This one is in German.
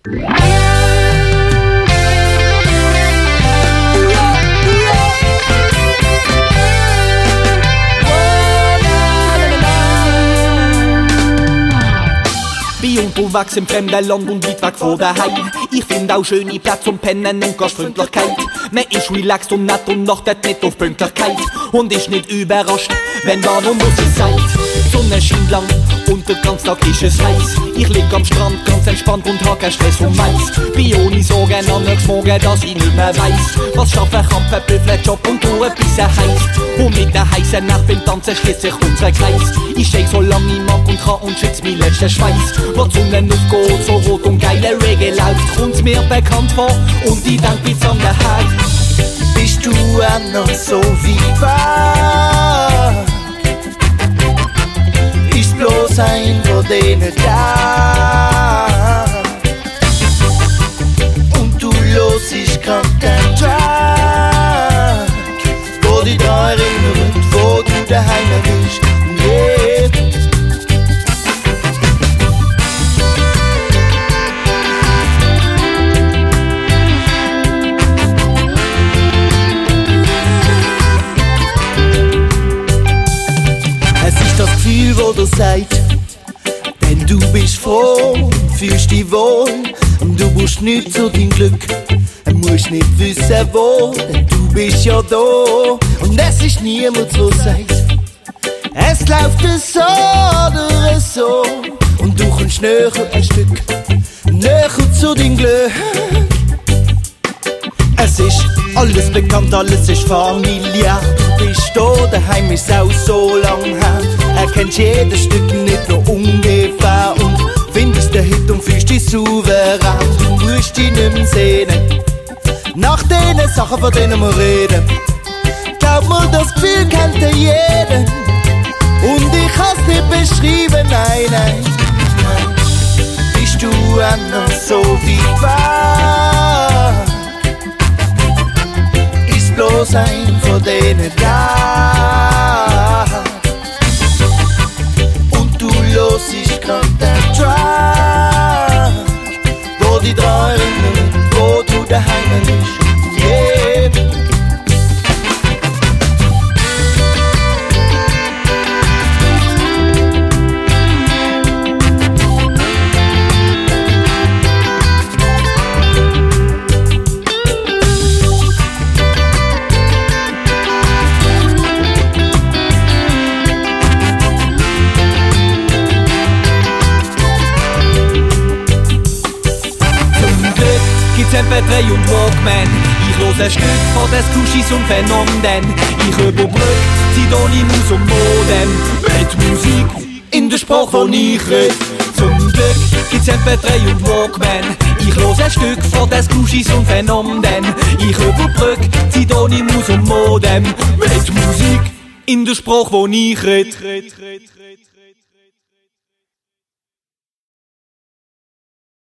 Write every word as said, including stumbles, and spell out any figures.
Bin unterwegs im fremden Land und weit weg von daheim. Ich find auch schöne Plätze zum Pennen und Gastfreundlichkeit. Man ist relaxed und nett und achtet nicht auf Pünktlichkeit. Und ist nicht überrascht, wenn da noch muss es sein. Die Sonne scheint lang und der ganze Tag ist es heiß. Ich lieg am Strand ganz entspannt und hab keinen Stress und Mais. Bin ohne Sorgen am nächsten Morgen, dass ich nicht mehr weiss. Was schaffen kann, verblüffelt Job und durch bis er heisst. Und mit der heißen Nacht beim Tanzen schließt sich unser Kreis. Ich steh so lange ich mag und kann und schütz mein letzten Schweiß. Wo die Sonne aufgeht, so rot und geile Reggae läuft, kommt's mir bekannt vor und ich denk bis an den Heim. Bist du auch noch so weit weg? Ist bloß ein von denen da? Und du los ist grad den Track, wo dich da erinnert, wo du daheim bist. Yeah. Das Gefühl, wo du sagt, denn du bist froh, fühlst dich wohl und du brauchst nichts zu deinem Glück. Du musst nicht wissen wo, denn du bist ja da und es ist niemand, der sagt, es läuft so oder so und du kommst näher ein Stück, näher zu deinem Glück. Es ist alles bekannt, alles ist familiär. Du bist da, daheim ist auch so lang her. Erkennst jedes Stück nicht nur ungefähr und findest den Hit und fühlst dich souverän. Du musst dich nicht mehr sehnen nach den Sachen, von denen wir reden. Glaub mir, das Gefühl kennt jeder und ich kann's nicht beschreiben, nein, nein, nein. Bist du auch noch so weit weg? Bloß ein von denen da und du los ist grad den Track, wo die dran erinnert, wo du daheim bist. Yeah. M P drei und Walkman. Ich höre ein Stück von des Kuschis und Phänomen. Ich überbrück Zidonimus und Modem mit Musik in der Sprache, wo ich red. Zum Glück gibt's M P drei und Walkman. Ich höre ein Stück von des Kuschis und Phänomen. Ich überbrück Zidonimus und Modem mit Musik in der Sprache, wo ich red.